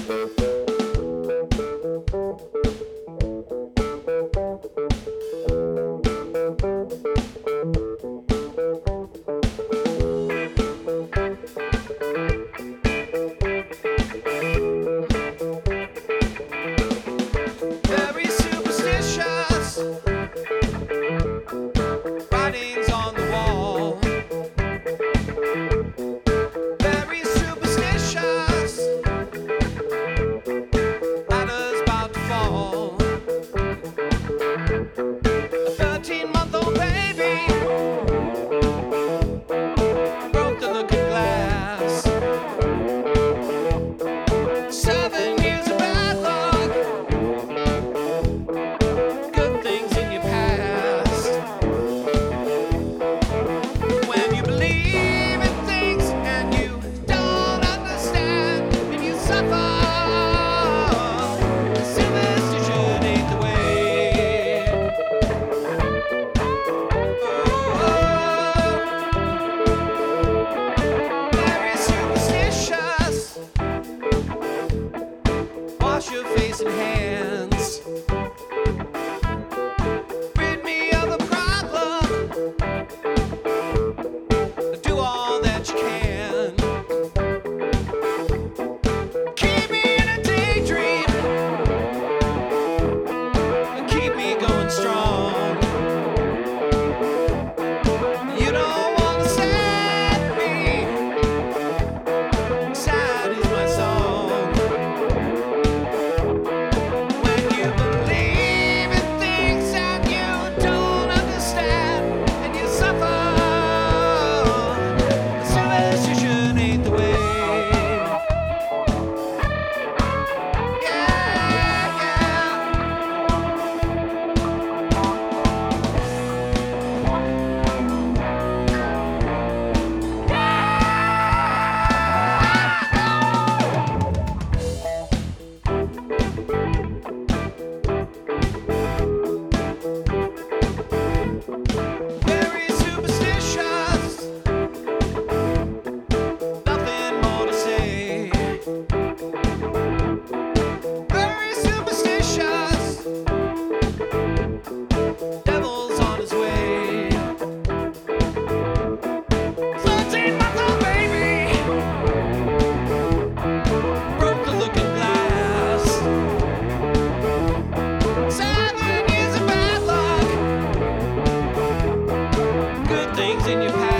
Very superstitious writings on the wall. Very superstitious ladders about to fall. A 13-month-old baby broke the looking glass. 7 years of bad luck. Good things in your past. When you believe in things and you don't understand and you suffer, superstition ain't the way. Very superstitious. Wash your face and hands. Rid me of a problem. Do all that you can. Keep me in a daydream. And keep me going strong. You don't wanna set me. Sad is my song. When you believe in things and you don't understand and you suffer, superstition ain't the way. Yeah, very superstitious. Nothing more to say. Very superstitious. Devil's on his way. 13-month-old baby broke the looking glass. 7 years of bad luck. Good things in your past.